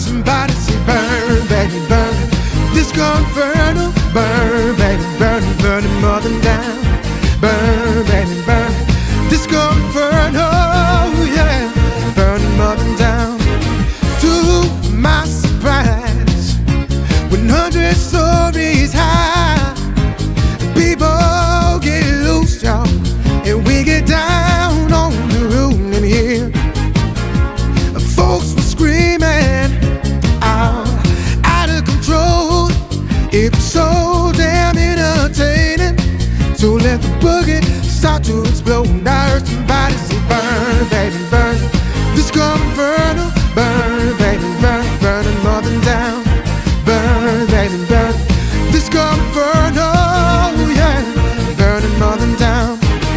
somebody say burn, baby, burn. Disco Inferno, burn, baby, burn, burn the mother down. Burn, baby, burn. Disco Inferno, yeah, burn the mother down. To my surprise, 100 stories high, people get loose, y'all, and we get down on the roof in here. Folks were screaming out of control. It was so damn entertaining. So let the boogie start to explode. I heard somebody say burn, baby, burn. Disco Inferno, burn, baby, burn, burn the northern down. Burn, baby, burn. Disco Inferno, yeah, burn the northern down.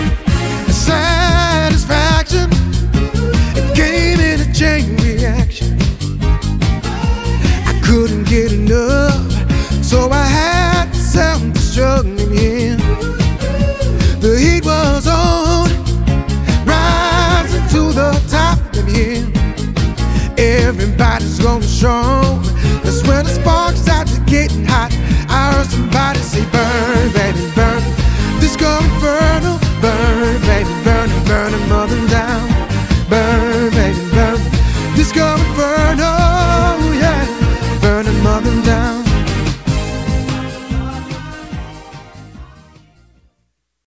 Satisfaction, it came in a chain reaction. I couldn't get enough, so I had to self-destruct again. The heat was on, rising to the top of here. Everybody's going strong. That's when the sparks started getting hot.